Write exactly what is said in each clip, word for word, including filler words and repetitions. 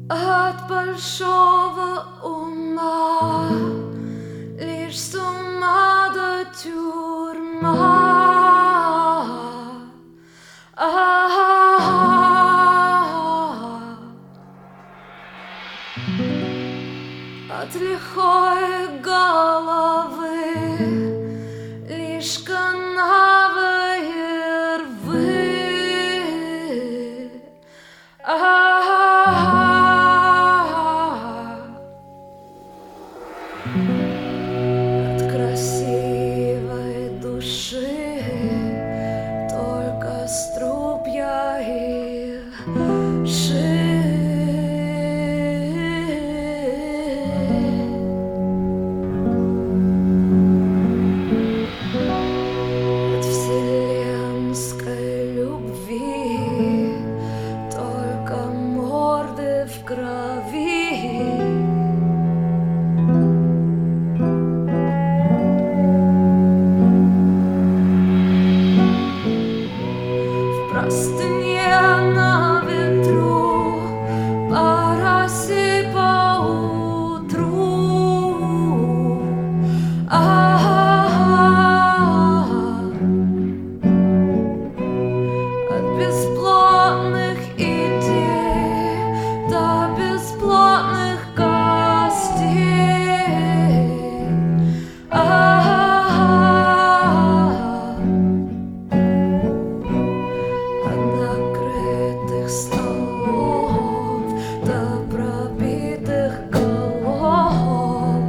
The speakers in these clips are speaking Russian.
От большого ума лишь с ума до тюрьма. От лихой головы лишь канавы и рвы. От красивой души только струпья и ши. От вселенской любви только морды в крови. Простыне на ветру, по росе по утру. От бесплодных идей до бесплодных костей. От накрытых столов до пробитых голов.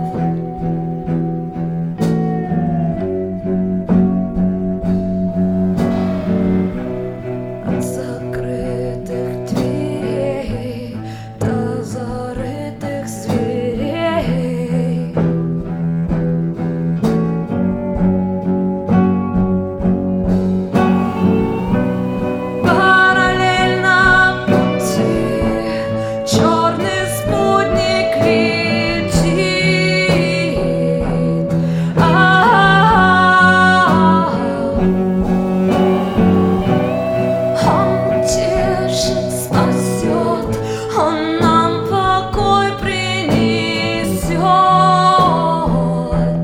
От закрытых дверей до зарытых зверей. Параллельно пути черный спутник летит. Он утешит, спасет, он нам покой принесет.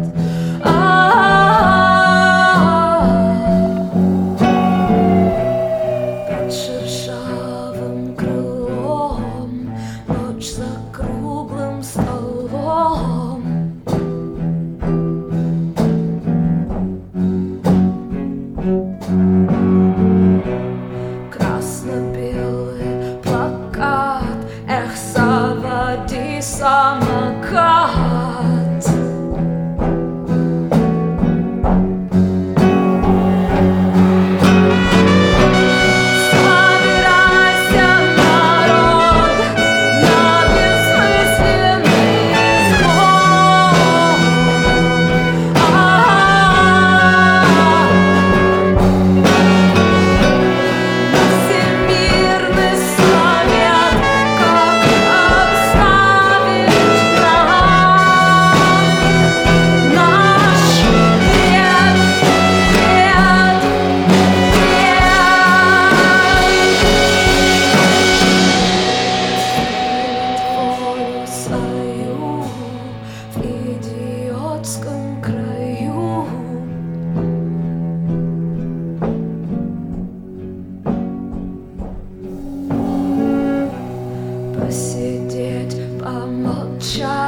Под шершавым крылом ночь за круглым столом. Красно-белый плакат, эх, заводи самокат. Собирайся, народ, на бессмысленный сбор. Всемирный совет, как обставить наш век, век, век. Волю свою в идиотском краю. Посидеть, помолчать.